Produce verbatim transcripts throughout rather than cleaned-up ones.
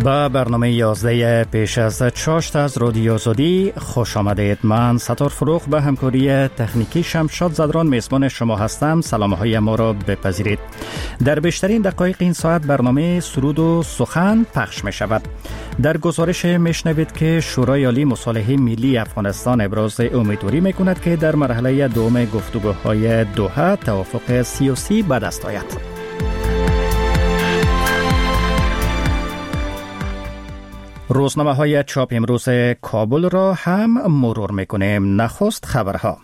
با برنامه یازده پیش از چاشت از رادیو آزادی خوش آمدید. من ستار فروغ به همکاری تکنیکی شمشاد زدران میزبان شما هستم. سلام های ما را بپذیرید. در بیشترین دقایق این ساعت برنامه سرود و سخن پخش می شود. در گزارش می شنوید که شورای عالی مصالحه ملی افغانستان ابراز امیدواری می کند که در مرحله دوم گفتگوهای دوحه توافق سیاسی به دست آید. روزنامه های چاپ امروز کابل را هم مرور میکنیم. نخست خبرها.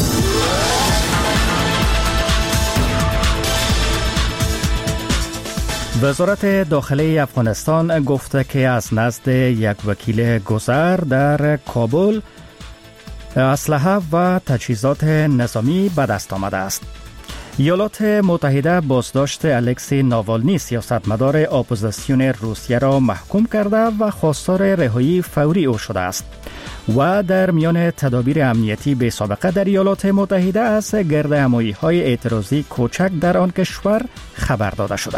وزارت داخلی افغانستان گفته که از نزد یک وکیل گذر در کابل اسلحه و تجهیزات نظامی به دست آمده است. ایالات متحده بازداشت الکسی ناوالنی سیاستمدار اپوزیسیون روسیه را محکوم کرده و خواستار رهایی فوری او شده است. و در میان تدابیر امنیتی بی سابقه در ایالات متحده از گردهمایی‌های اعتراضی کوچک در آن کشور خبر داده شده.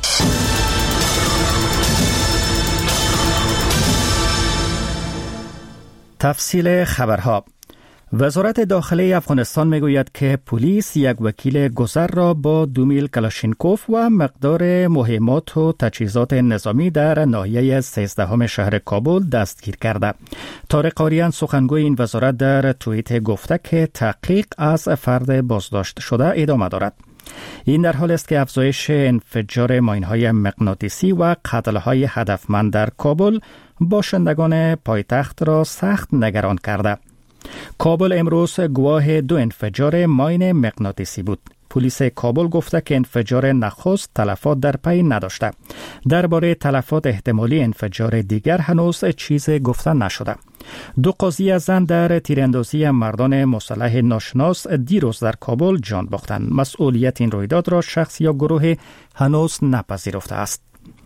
تفصیل خبرها. وزارت داخلی افغانستان میگوید که پلیس یک وکیل گذر را با دو میل کلاشینکوف و مقدار مهمات و تجهیزات نظامی در ناحیه سیزدهم شهر کابل دستگیر کرده. طارق آریان سخنگوی این وزارت در توییت گفته که تحقیق از فرد بازداشت شده ادامه دارد. این در حال است که افزایش انفجار ماین‌های مغناطیسی و قتل‌های هدفمند در کابل باشندگان پایتخت را سخت نگران کرده. کابل امروز گواه دو انفجار ماین مغناطیسی بود. پلیس کابل گفته که انفجار نخست تلفات در پی نداشته. درباره تلفات احتمالی انفجار دیگر هنوز چیز گفته نشده. دو قاضی زن در تیراندازی مردان مسلح ناشناس دیروز در کابل جان باختند. مسئولیت این رویداد را شخص یا گروه هنوز نپذیرفته است.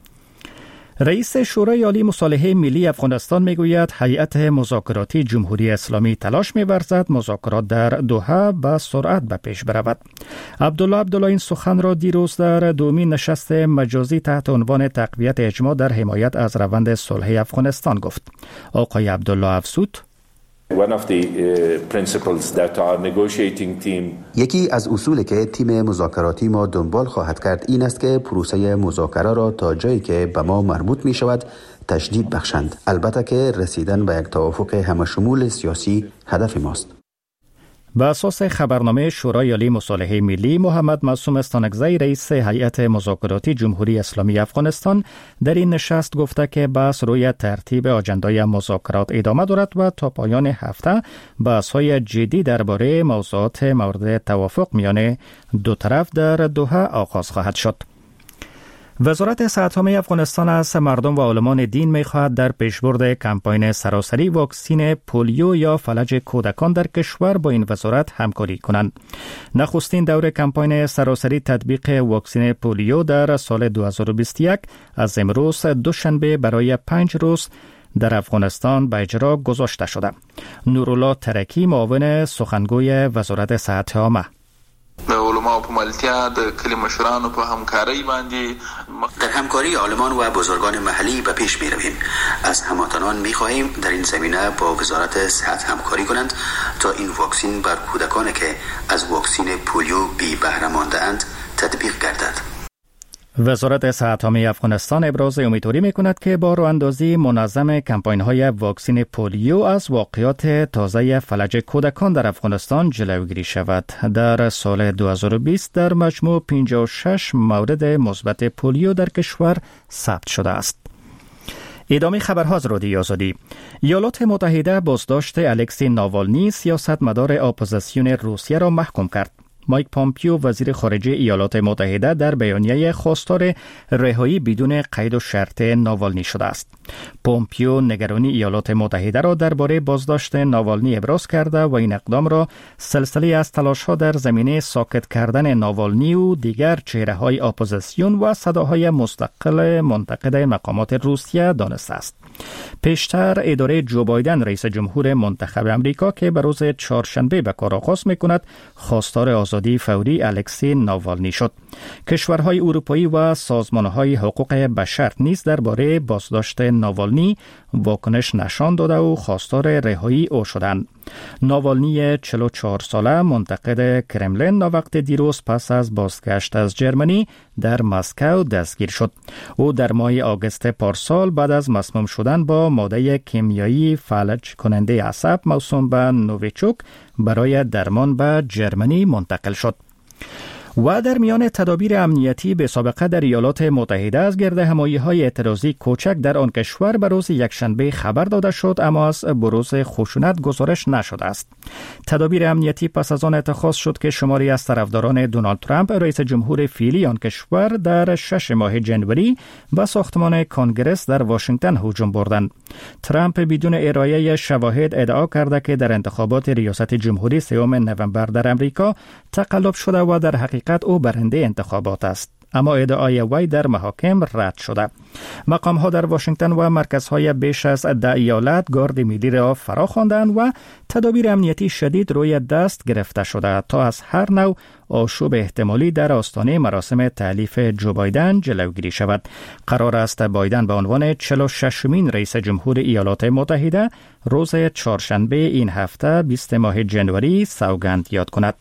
رئیس شورای عالی مصالحه ملی افغانستان میگوید هیئت مذاکراتی جمهوری اسلامی تلاش می‌ورزد مذاکرات در دوحه با سرعت به پیش برود. عبدالله عبدالله این سخن را دیروز در دومین نشست مجازی تحت عنوان تقویت اجماع در حمایت از روند صلح افغانستان گفت. آقای عبدالله افزود: One of the uh, principles that our negotiating team یکی از اصولی که تیم مذاکراتی ما دنبال خواهد کرد این است که پروسه مذاکره را تا جایی که به ما مربوط می شود تشدید بخشند. البته که رسیدن به یک توافق همشمول سیاسی هدف ماست. به اساس خبرنامه شورای عالی مصالحه ملی، محمد معصوم استانکزی رئیس هیئت مذاکراتی جمهوری اسلامی افغانستان در این نشست گفته که بحث روی ترتیب آجندای مذاکرات ادامه دارد و تا پایان هفته بحث‌های جدی درباره موضوعات مورد توافق میان دو طرف در دوحه آغاز خواهد شد. وزارت صحت عامه افغانستان از مردم و عالمان دین می‌خواهد در پیشبرد کمپاین سراسری واکسین پولیو یا فلج کودکان در کشور با این وزارت همکاری کنند. نخستین دور کمپاین سراسری تطبیق واکسین پولیو در سال دو هزار و بیست و یک از امروز دوشنبه برای پنج روز در افغانستان به اجرا گذاشته شده. نورالله ترکی معاون سخنگوی وزارت صحت عامه: د علماء په ملتیا د کلی مشرانو په همکاری باندې در همکاری عالمان و بزرگان محلی به پیش می رویم. از هموطنان می خواهیم در این زمینه با وزارت صحت همکاری کنند تا این واکسین بر کودکانی که از واکسین پولیو بی بهره مانده اند تطبیق گردد. وزارت صحت عامه افغانستان ابراز امیدواری می‌کند که با راه‌اندازی منظم کمپاین‌های واکسین پولیو از واقعات تازه فلج کودکان در افغانستان جلوگیری شود. در سال دو هزار و بیست در مجموع پنجاه و شش مورد مثبت پولیو در کشور ثبت شده است. ادامه خبرها از رادیو آزادی. ایالات متحده بازداشت الکسی ناوالنی سیاستمدار اپوزیسیون روسیه را محکوم کرد. مایک پامپیو وزیر خارجه ایالات متحده در بیانیه خواستار رهایی بدون قید و شرط ناوالنی شده است. پامپیو نگرانی ایالات متحده را درباره بازداشت ناوالنی ابراز کرده و این اقدام را سلسله از تلاش‌ها در زمینه ساکت کردن ناوالنی و دیگر چهره‌های اپوزیسیون و صداهای مستقل منتقد مقامات روسیه دانسته است. پیشتر اداره جو بایدن رئیس جمهور منتخب امریکا که به روز چهارشنبه به کار آغاز می‌کند خواستار آزادی فوری الکسی ناوالنی شد. کشورهای اروپایی و سازمان‌های حقوق بشر نیز درباره بازداشت ناوالنی واکنش نشان داده و خواستار رهایی او شدند. ناوالنی چهل و چهار ساله منتقد کرملین وقت دیروز پس از بازگشت از جرمنی در مسکو دستگیر شد. او در ماه آگوست پارسال بعد از مسموم شدن با ماده کیمیایی فلج کننده عصب موسوم به نوویچوک برای درمان به جرمنی منتقل شد. و در میان تدابیر امنیتی به سابقه در ایالات متحده از گردهمایی‌های اعتراضی کوچک در آن کشور به روز یکشنبه خبر داده شد، اما از بروز خشونت گزارش نشده است. تدابیر امنیتی پس از آن اتخاذ شد که شماری از طرفداران دونالد ترامپ رئیس جمهور فعلی آن کشور در شش ماه جنوری به ساختمان کنگره در واشنگتن هجوم بردند. ترامپ بدون ارائه شواهد ادعا کرده که در انتخابات ریاست جمهوری سوم نوامبر در امریکا تقلب شده و در حقیقت او برنده انتخابات است، اما ادعای وی در محاکم رد شده. مقام ها در واشنگتن و مرکزهای بیش از ده ایالت گارد ملی را فرا خواندند و تدابیر امنیتی شدید روی دست گرفته شده تا از هر نوع آشوب احتمالی در آستانه مراسم تألیف جو بایدن جلوگیری شود. قرار است بایدن به عنوان چهل و ششمین رئیس جمهور ایالات متحده روز چهارشنبه این هفته بیست ماه جنوری سوگند یاد کند.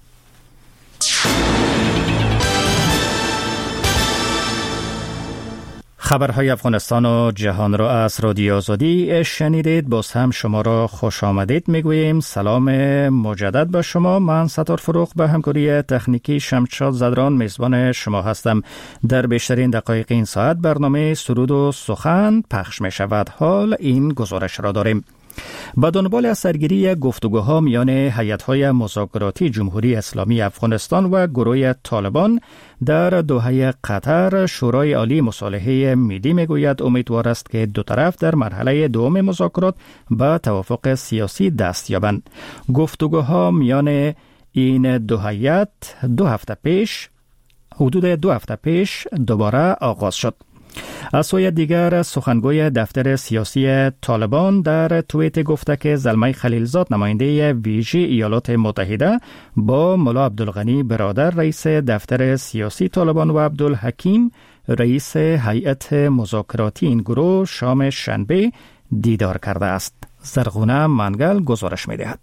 خبرهای افغانستان و جهان را از رادیو آزادی شنیدید. باز هم شما را خوش آمدید میگوییم. سلام مجدد به شما. من ستار فروغ به همکاری تکنیکی شمشاد زدران میزبان شما هستم. در بیشترین دقایق این ساعت برنامه سرود و سخن پخش می شود. حال این گزارش را داریم. با دنبال از سرگیری گفتگوها میان هیئت‌های مذاکراتی جمهوری اسلامی افغانستان و گروه طالبان در دوحه قطر، شورای عالی مصالحه ملی میگوید امیدوار است که دو طرف در مرحله دوم مذاکرات به توافق سیاسی دست یابند. گفتگوها میان این دو هیئت دو هفته پیش حدود دو هفته پیش دوباره آغاز شد. از سوی دیگر سخنگوی دفتر سیاسی طالبان در توییت گفته که زلمه خلیلزاد نماینده ویژه ایالات متحده با ملا عبدالغنی برادر رئیس دفتر سیاسی طالبان و عبدالحکیم رئیس هیئت مذاکراتی این گروه شام شنبه دیدار کرده است. زرغونه منگل گزارش می‌دهد.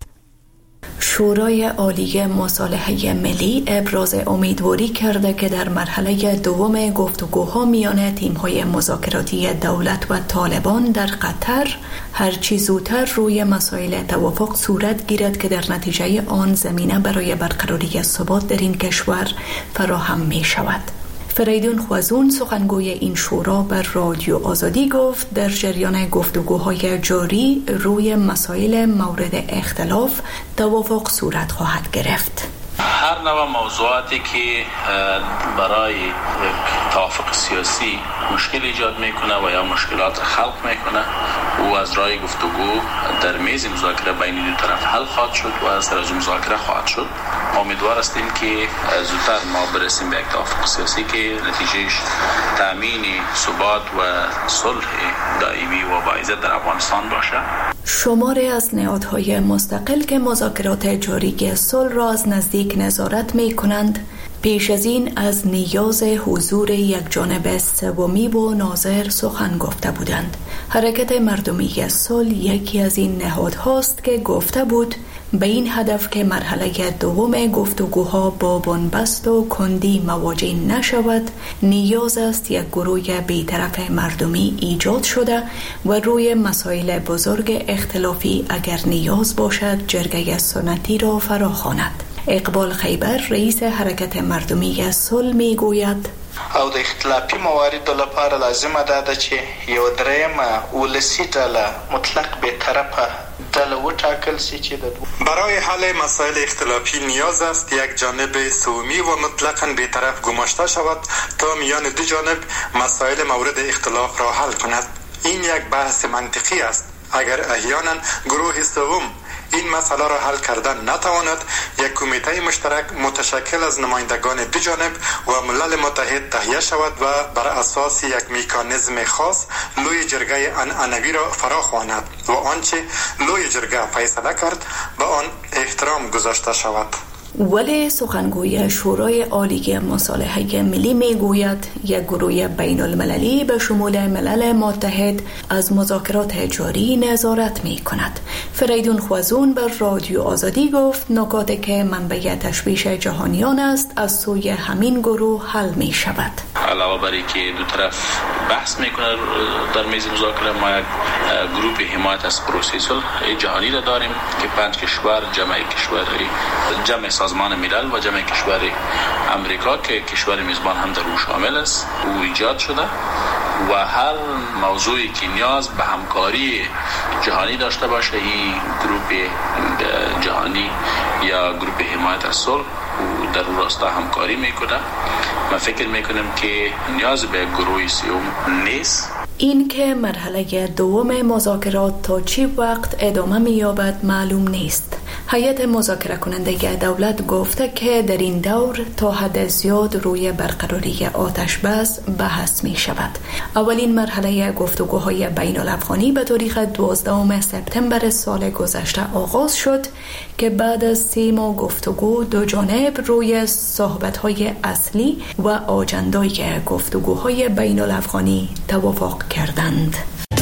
شورای عالی مصالحه ملی ابراز امیدواری کرده که در مرحله دوم گفتگوها میان تیم‌های مذاکراتی دولت و طالبان در قطر هرچی زودتر روی مسائل توافق صورت گیرد که در نتیجه آن زمینه برای برقراری ثبات در این کشور فراهم می شود. فریدون خوازون سخنگوی این شورا بر رادیو آزادی گفت در جریان گفتگوهای جاری روی مسائل مورد اختلاف توافق صورت خواهد گرفت. هر نوع موضوعاتی که برای توافق سیاسی مشکل ایجاد میکنه و یا مشکلات خلق میکنه و از راه گفتگو در میز مذاکره بین دو طرف حل خواهد شد و از طرز مذاکره خواهد شد. امیدوار هستیم که زودتر ما برسیم به یک توافق سیاسی که نتیجهش تامین ثبات و صلح دائمی و باعث در افغانستان باشه. شماری از نهادهای مستقل که مذاکرات جاری صلح را از نزدیک نظارت می کنند پیش از این از نیاز حضور یک جانب سومی و ناظر سخن گفته بودند. حرکت مردمی صلح یکی از این نهادهاست که گفته بود به این هدف که مرحله دوم گفتگوها با بنبست و کندی مواجه نشود نیاز است یک گروه بی‌طرف مردمی ایجاد شده و روی مسائل بزرگ اختلافی اگر نیاز باشد جرگه سنتی را فراخواند. اقبال خیبر رئیس حرکت مردمی صلح می گوید او د اختلافي مواردو لپاره لازمه ده چې یو درېیمه ولسي ډله مطلق به طرفه ډله وټاکل شي چې د برای حل مسائل اختلافی نیاز است یک جانب سومی و مطلقاً بی‌طرف گماشته شود تا میان دو جانب مسائل مورد اختلاف را حل کند. این یک بحث منطقی است. اگر احیانا گروه سوم این مسئله را حل کردن نتواند، یک کمیته مشترک متشکل از نمایندگان دو جانب و ملل متحد تهیه شود و بر اساس یک مکانیزم خاص لوی جرگه عنعنوی را فراخواند و آنچه لوی جرگه فیصله کرد به آن احترام گذاشته شود. ولی سخنگوی شورای عالی مصالحه ملی میگوید یک گروه بین المللی به شمول ملل متحد از مذاکرات جاری نظارت می کند. فریدون خوازون بر رادیو آزادی گفت نکاتی که منبع تشویش جهانیان است از سوی همین گروه حل می شود. علاوه بر اینکه دو طرف بحث میکنه در میز مذاکره، ما یک گروه حمایت از پروسه صلح جهانی را داریم که پنج کشور، جمع کشور جمع سازمان ملل و جمع کشور امریکا که کشور میزبان هم در او شامل است او ایجاد شده و هر موضوعی که نیاز به همکاری جهانی داشته باشه این گروه جهانی یا گروه حمایت از صلح در اون راستا همکاری میکنه. من فکر میکنم که نیاز به گروه سوم نیست. این که مرحله دوم مذاکرات تا چی وقت ادامه می‌یابد معلوم نیست. هیئت مذاکره کننده دولت گفته که در این دور تا حد زیاد روی برقراری آتش بس بحث می شود. اولین مرحله گفتگوهای بین الافغانی به تاریخ دوازدهم سپتامبر سال گذشته آغاز شد که بعد از سی ماه گفتگو دو جانب روی صحبت‌های اصلی و آجندای گفتگوهای بین الافغانی توافق کردند.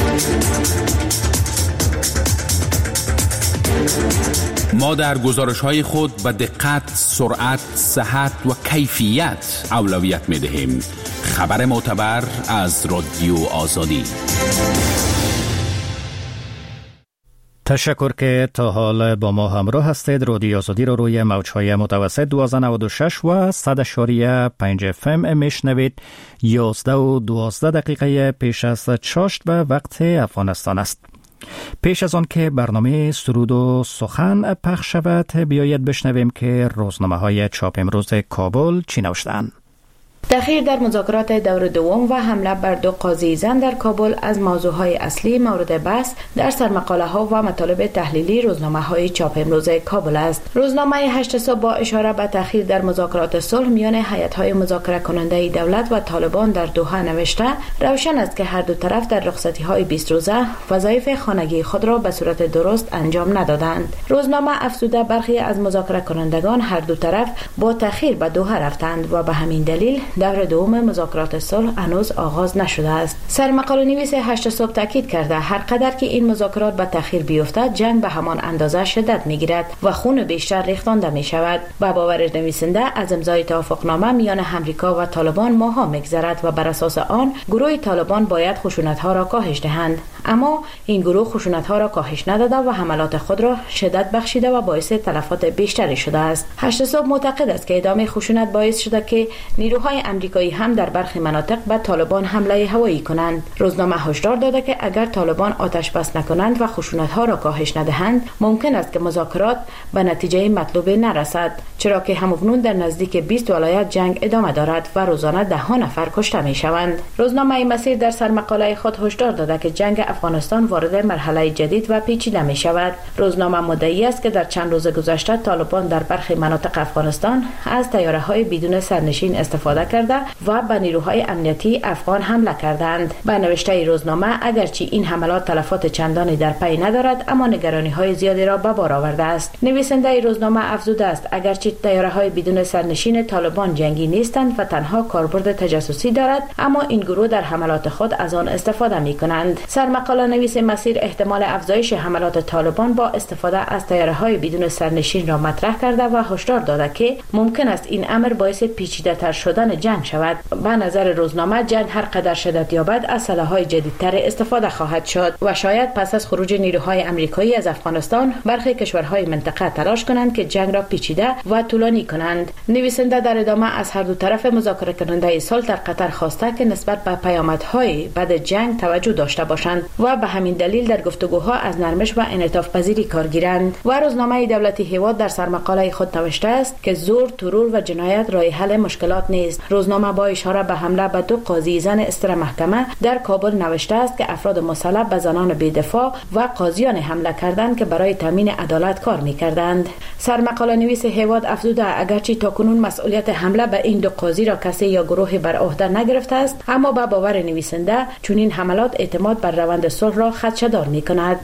ما در گزارش‌های خود به دقت، سرعت، صحت و کیفیت اولویت می‌دهیم. خبر معتبر از رادیو آزادی. تشکر که تا حال با ما همراه هستید. رادیو آزادی رو روی موج‌های متوسط دویست و نود و شش و صد و پنج اف ام میشنوید. یازده و دوازده دقیقه پیش از چاشت به وقت افغانستان است. پیش از آن که برنامه سرود و سخن پخش شود، بیایید بشنویم که روزنامه‌های چاپ امروز کابل چی نوشته‌اند. تأخیر در مذاکرات دور دوم و حمله بر دو قاضی زن در کابل از موضوعهای اصلی مورد بحث در سرمقاله ها و مطالب تحلیلی روزنامه های چاپ امروز کابل است. روزنامه هشت صبح با اشاره به تأخیر در مذاکرات صلح میان هیئت های مذاکره کننده دولت و طالبان در دوحه نوشته روشن است که هر دو طرف در رخصتی های بیست روزه وظایف خانگی خود را به صورت درست انجام ندادند. روزنامه افزوده برخی از مذاکره کنندگان هر دو طرف با تأخیر به دوحه رفتند و به همین دلیل دور دوم مذاکرات صلح هنوز آغاز نشده است. سرمقاله نویس هشت صبح تاکید کرده هر قدر که این مذاکرات به تأخیر بیفتد جنگ به همان اندازه شدت میگیرد و خون بیشتر ریختانده می شود. با باور نویسنده از امضای توافقنامه میان امریکا و طالبان ماها میگذرد و بر اساس آن گروه طالبان باید خشونت ها را کاهش دهند، اما این گروه خشونت ها را کاهش نداده و حملات خود را شدت بخشیده و باعث تلفات بیشتری شده است. هشت صبح معتقد است که ادامه خشونت باعث شده که نیروهای امریکایی هم در برخی مناطق به طالبان حمله هوایی کنند. روزنامه هشدار داده که اگر طالبان آتش بس نکنند و خشونت ها را کاهش ندهند ممکن است که مذاکرات به نتیجه مطلوب نرسد، چرا که همکنون در نزدیک بیست ولایت جنگ ادامه دارد و روزانه ده ها نفر کشته می شوند. روزنامه مسیر در سرمقاله خود هشدار داده که جنگ افغانستان وارد مرحله جدید و پیچیده می شود. روزنامه مدعی است که در چند روز گذشته طالبان در برخی مناطق افغانستان از طیاره های بدون سرنشین استفاده کرده و به نیروهای امنیتی افغان حمله کردند. به نوشته روزنامه اگرچه این حملات تلفات چندانی در پی ندارد اما نگرانی های زیادی را به بار آورده است. نویسنده روزنامه افزوده است اگرچه طیاره های بدون سرنشین طالبان جنگی نیستند و تنها کاربرد تجسسی دارد، اما این گروه در حملات خود از آن استفاده می کنند. سرمقاله نویس مسیر احتمال افزایش حملات طالبان با استفاده از طیاره های بدون سرنشین را مطرح کرده و هشدار داده که ممکن است این امر باعث پیچیده تر شدن جنگ شود. به نظر روزنامه جنگ هر قدر شدت یابد از سلاح‌های جدیدتر استفاده خواهد شد و شاید پس از خروج نیروهای آمریکایی از افغانستان برخی کشورهای منطقه تلاش کنند که جنگ را پیچیده و طولانی کنند. نویسنده در ادامه از هر دو طرف مذاکره کننده صلح در قطر خواسته که نسبت به پیامدهای بعد جنگ توجه داشته باشند و به همین دلیل در گفتگوها از نرمش و انعطاف پذیری کار گیرند. و روزنامه دولتی هیواد در سرمقاله خود نوشته است که زور، ترور و جنایت راه حل مشکلات نیست. روزنامه با اشاره به حمله به دو قاضی زن استر محکمه در کابل نوشته است که افراد مسلح به زنان بی‌دفاع و قاضیان حمله کردند که برای تامین عدالت کار می‌کردند. سرمقاله نویس هیواد افزوده اگرچه تاکنون مسئولیت حمله به این دو قاضی را کسی یا گروهی بر عهده نگرفته است، اما با باور نویسنده چنین حملات اعتماد بر روند صلح را خدشه‌دار می‌کند.